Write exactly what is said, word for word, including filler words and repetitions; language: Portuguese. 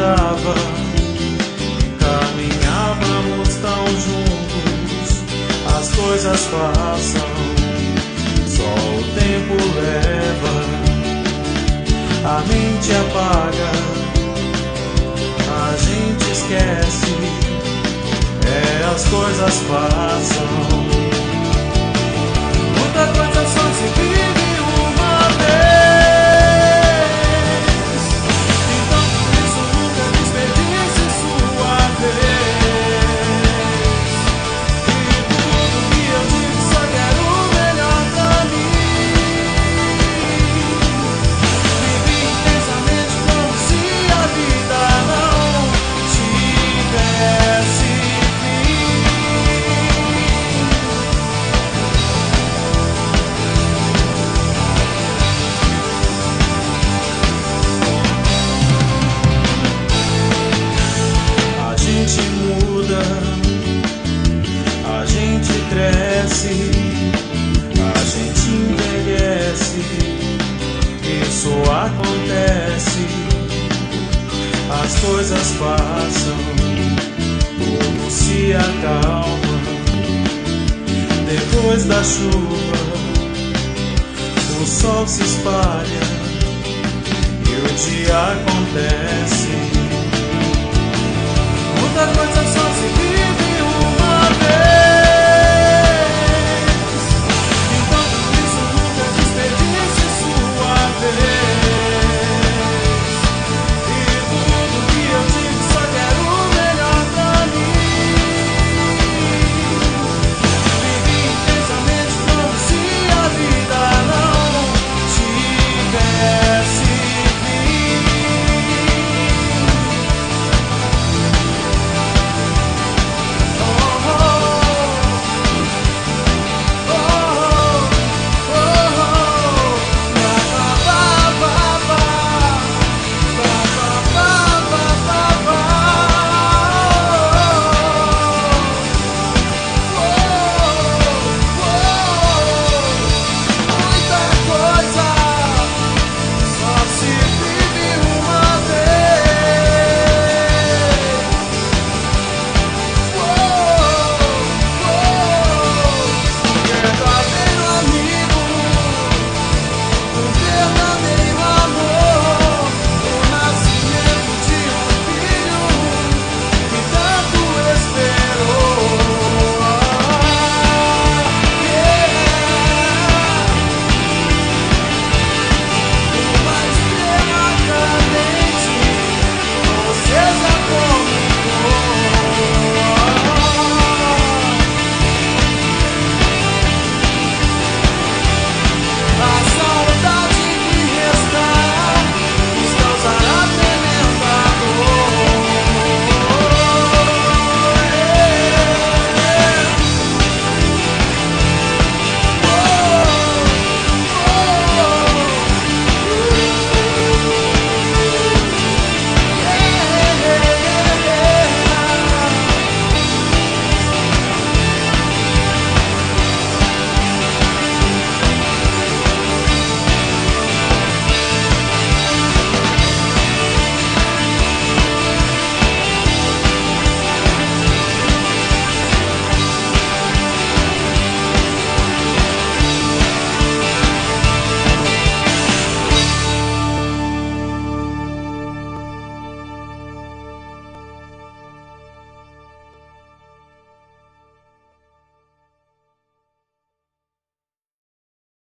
namorava e caminhávamos tão juntos. As coisas passam, só o tempo leva, a mente apaga, a gente esquece, é, as coisas passam. Muita coisa só se vive uma vez, então por isso nunca desperdice sua vez. E tudo que eu digo só quero o melhor pra mim. Vivi intensamente como se a vida não tivesse fim. A gente muda, a gente cresce, a gente envelhece, isso acontece, as coisas passam, tudo se acalma, depois da chuva, o sol se espalha e o dia acontece.